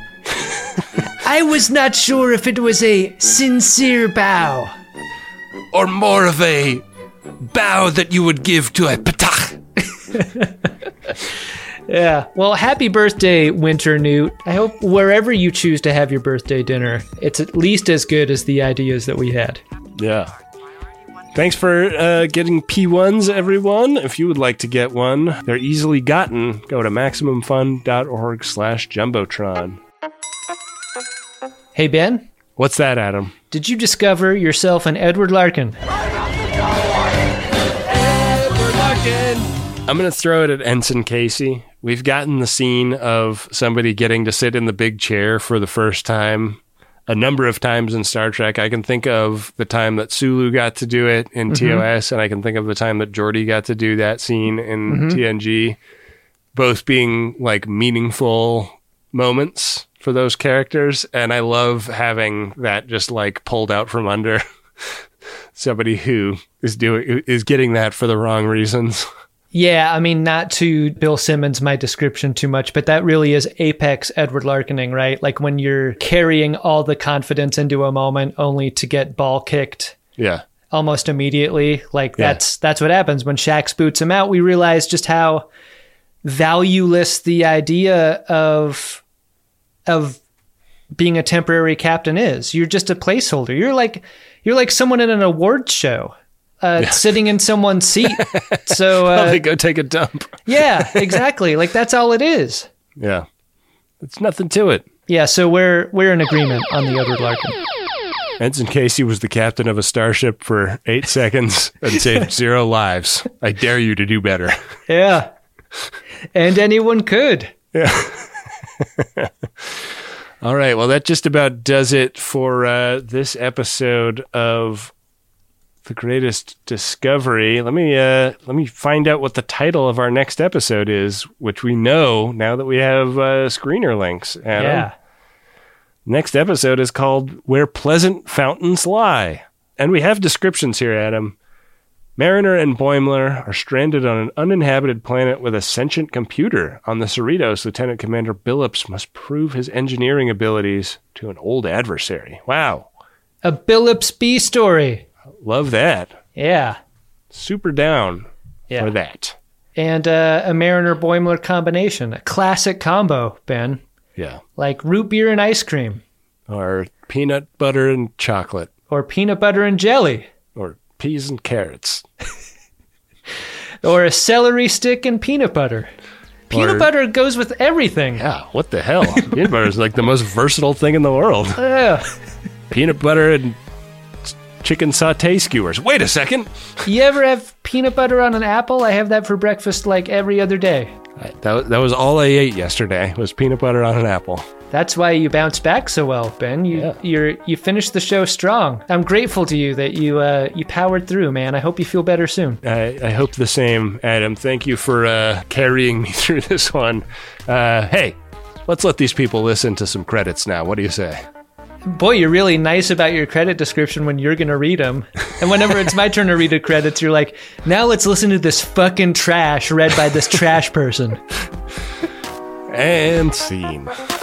I was not sure if it was a sincere bow. Or more of a bow that you would give to a patach. Yeah. Well, happy birthday, Winter Newt. I hope wherever you choose to have your birthday dinner, it's at least as good as the ideas that we had. Yeah. Thanks for getting P1s, everyone. If you would like to get one, they're easily gotten. Go to MaximumFun.org/Jumbotron. Hey, Ben? What's that, Adam? Did you discover yourself an Edward Larkin? Edward Larkin! I'm going to throw it at Ensign Casey. We've gotten the scene of somebody getting to sit in the big chair for the first time a number of times in Star Trek. I can think of the time that Sulu got to do it in TOS, and I can think of the time that Geordi got to do that scene in TNG, both being like meaningful moments for those characters. And I love having that just like pulled out from under somebody who is getting that for the wrong reasons. Yeah, I mean, not to Bill Simmons my description too much, but that really is apex Edward Larkening, right? Like when you're carrying all the confidence into a moment only to get ball kicked. Yeah. Almost immediately. Like that's what happens when Shax boots him out. We realize just how valueless the idea of being a temporary captain is. You're just a placeholder. You're like someone in an awards show. Sitting in someone's seat. So they go take a dump. Yeah, exactly. Like that's all it is. Yeah. It's nothing to it. Yeah, so we're in agreement on the Edward Larkin. Ensign Casey was the captain of a starship for 8 seconds and saved 0 lives. I dare you to do better. Yeah. And anyone could. Yeah. All right. Well, that just about does it for this episode of The Greatest Discovery. Let me find out what the title of our next episode is, which we know now that we have screener links. Adam. Yeah. Next episode is called Where Pleasant Fountains Lie. And we have descriptions here, Adam. Mariner and Boimler are stranded on an uninhabited planet with a sentient computer. On the Cerritos, Lieutenant Commander Billups must prove his engineering abilities to an old adversary. Wow. A Billups B story. Love that. Yeah. Super down for that. And a Mariner-Boimler combination. A classic combo, Ben. Yeah. Like root beer and ice cream. Or peanut butter and chocolate. Or peanut butter and jelly. Or peas and carrots. Or a celery stick and peanut butter. Peanut butter goes with everything. Yeah, what the hell? Peanut butter is like the most versatile thing in the world. Yeah. Peanut butter and chicken sauté skewers. Wait a second. You ever have peanut butter on an apple? I have that for breakfast like every other day. That was all I ate yesterday, was peanut butter on an apple. That's why you bounce back so well, Ben. You finished the show strong. I'm grateful to you that you powered through, man. I hope you feel better soon. I hope the same, Adam. Thank you for carrying me through this one. Hey, let's let these people listen to some credits now. What do you say? Boy, you're really nice about your credit description when you're going to read them. And whenever it's my turn to read the credits, you're like, now let's listen to this fucking trash read by this trash person. And scene.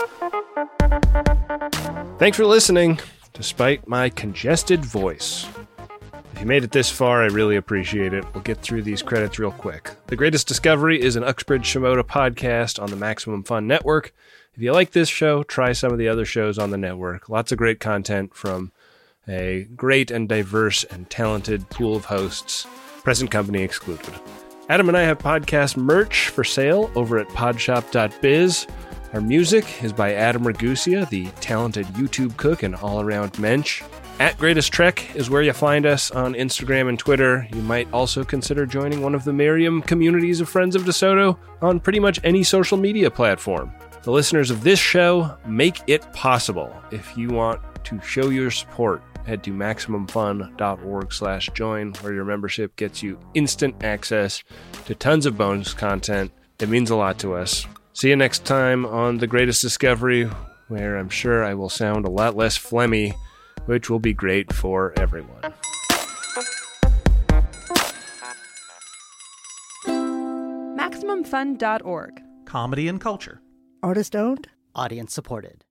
Thanks for listening, despite my congested voice. If you made it this far, I really appreciate it. We'll get through these credits real quick. The Greatest Discovery is an Uxbridge Shimoda podcast on the Maximum Fun Network. If you like this show, try some of the other shows on the network. Lots of great content from a great and diverse and talented pool of hosts, present company excluded. Adam and I have podcast merch for sale over at podshop.biz. Our music is by Adam Ragusia, the talented YouTube cook and all-around mensch. At Greatest Trek is where you find us on Instagram and Twitter. You might also consider joining one of the Merriam communities of Friends of DeSoto on pretty much any social media platform. The listeners of this show make it possible. If you want to show your support, head to MaximumFun.org/join, where your membership gets you instant access to tons of bonus content. It means a lot to us. See you next time on The Greatest Discovery, where I'm sure I will sound a lot less phlegmy, which will be great for everyone. MaximumFun.org. Comedy and culture. Artist owned, audience supported.